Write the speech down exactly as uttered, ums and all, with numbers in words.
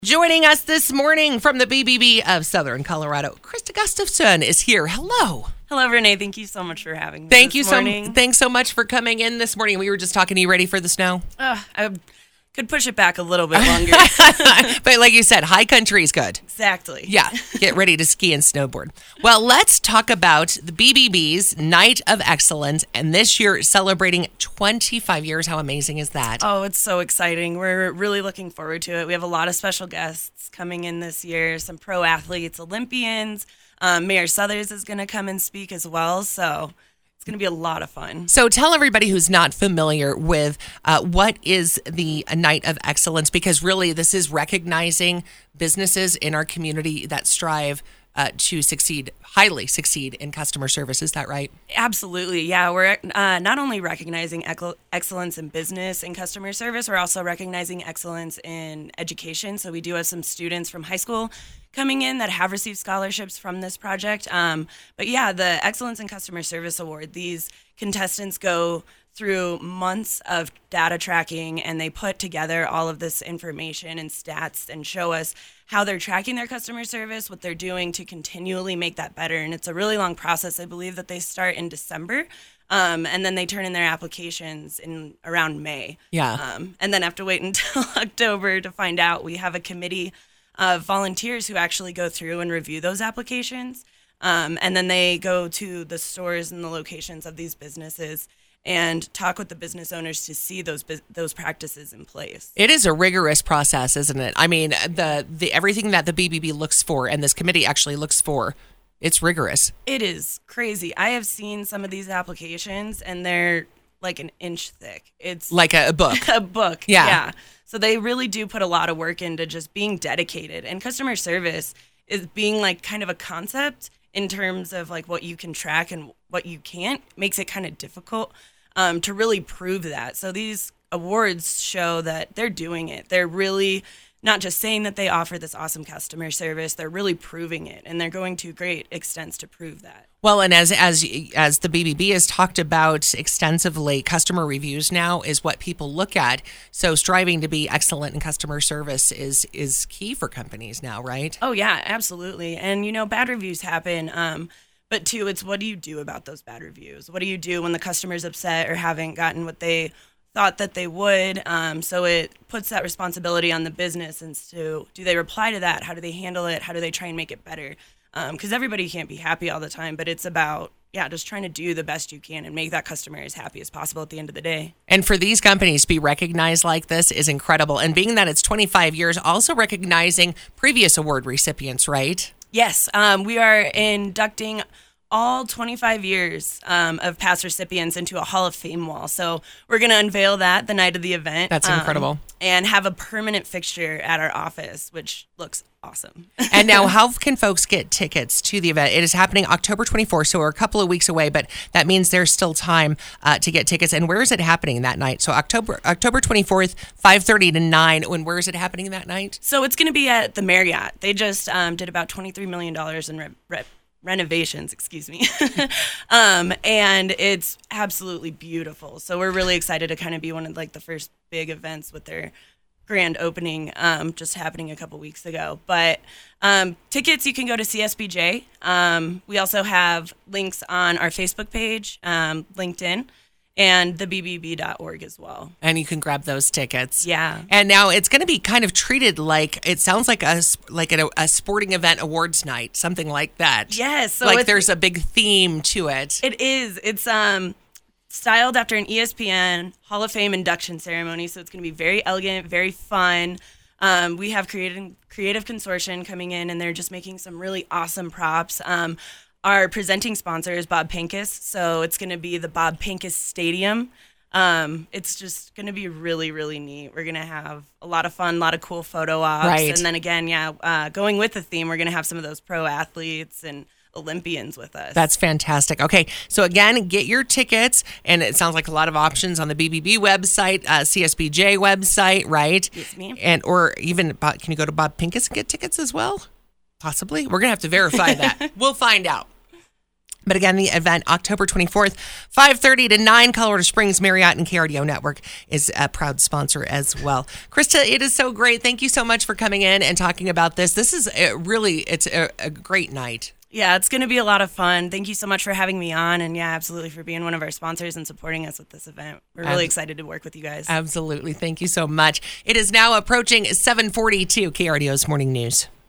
Joining us this morning from the B B B of Southern Colorado, Krista Gustafson is here. Hello. Hello, Renee. Thank you so much for having me. Thank this you morning. so. Thanks so much for coming in this morning. We were just talking. Are you ready for the snow? Uh, I could push it back a little bit longer. But like you said, high country is good. Exactly. Yeah. Get ready to ski and snowboard. Well, let's talk about the B B B's Night of Excellence, and this year celebrating twenty-five years. How amazing is that? Oh, it's so exciting. We're really looking forward to it. We have a lot of special guests coming in this year, some pro athletes, Olympians. Um, Mayor Suthers is going to come and speak as well, so it's going to be a lot of fun. So tell everybody who's not familiar with uh, what is the Night of Excellence, because really this is recognizing businesses in our community that strive uh, to succeed, highly succeed in customer service. Is that right? Absolutely. Yeah, we're uh, not only recognizing ec- excellence in business and customer service, we're also recognizing excellence in education. So we do have some students from high school coming in that have received scholarships from this project. Um, but yeah, the Excellence in Customer Service Award, these contestants go through months of data tracking, and they put together all of this information and stats and show us how they're tracking their customer service, what they're doing to continually make that better. And it's a really long process. I believe that they start in December, um, and then they turn in their applications in around May. Yeah. Um, and then have to wait until October to find out. We have a committee of volunteers who actually go through and review those applications. Um, and then they go to the stores and the locations of these businesses and talk with the business owners to see those those practices in place. It is a rigorous process, isn't it? I mean, the the everything that the B B B looks for and this committee actually looks for, it's rigorous. It is crazy. I have seen some of these applications, and they're like an inch thick. It's like a, a book. a book. Yeah. Yeah. So they really do put a lot of work into just being dedicated. And customer service is being like kind of a concept in terms of like what you can track and what you can't, makes it kind of difficult um, to really prove that. So these awards show that they're doing it. They're really not just saying that they offer this awesome customer service, they're really proving it. And they're going to great extents to prove that. Well, and as as as the B B B has talked about extensively, customer reviews now is what people look at. So striving to be excellent in customer service is is key for companies now, right? Oh, yeah, absolutely. And, you know, bad reviews happen. Um, but, two, it's what do you do about those bad reviews? What do you do when the customer's upset or haven't gotten what they thought that they would? Um, so it puts that responsibility on the business. And so do they reply to that? How do they handle it? How do they try and make it better? Because um, everybody can't be happy all the time, but it's about, yeah, just trying to do the best you can and make that customer as happy as possible at the end of the day. And for these companies to be recognized like this is incredible. And being that it's twenty-five years, also recognizing previous award recipients, right? Yes, um, we are inducting all twenty-five years um, of past recipients into a Hall of Fame wall. So we're going to unveil that the night of the event. That's incredible. Um, and have a permanent fixture at our office, which looks awesome. And now, how can folks get tickets to the event? It is happening October twenty-fourth, so we're a couple of weeks away, but that means there's still time uh, to get tickets. And where is it happening that night? So October October twenty-fourth, five thirty to nine. And where is it happening that night? So it's going to be at the Marriott. They just um, did about twenty-three million dollars in rep. Re- renovations, excuse me. um, and it's absolutely beautiful. So we're really excited to kind of be one of like the first big events with their grand opening, um, just happening a couple weeks ago. But um, tickets, you can go to C S B J. Um, we also have links on our Facebook page, um, LinkedIn, and the b b b dot org as well. And you can grab those tickets. Yeah. And now it's going to be kind of treated like, it sounds like a like a, a sporting event awards night, something like that. Yes. So like there's a big theme to it. It is. It's um styled after an E S P N Hall of Fame induction ceremony. So it's going to be very elegant, very fun. Um, we have creative, creative Consortium coming in, and they're just making some really awesome props. Um, Our presenting sponsor is Bob Pincus, so it's going to be the Bob Pincus Stadium. Um, it's just going to be really, really neat. We're going to have a lot of fun, a lot of cool photo ops. Right. And then again, yeah, uh, going with the theme, we're going to have some of those pro athletes and Olympians with us. That's fantastic. Okay, so again, get your tickets, and it sounds like a lot of options on the B B B website, uh, C S B J website, right? Yes, ma'am. And or even, can you go to Bob Pincus and get tickets as well? Possibly. We're going to have to verify that. We'll find out. But again, the event, October twenty-fourth, five thirty to nine, Colorado Springs Marriott and K R D O Network is a proud sponsor as well. Krista, it is so great. Thank you so much for coming in and talking about this. This is a really, it's a, a great night. Yeah, it's going to be a lot of fun. Thank you so much for having me on. And yeah, absolutely for being one of our sponsors and supporting us with this event. We're really Ab- excited to work with you guys. Absolutely. Thank you so much. It is now approaching seven forty-two, K R D O's Morning News.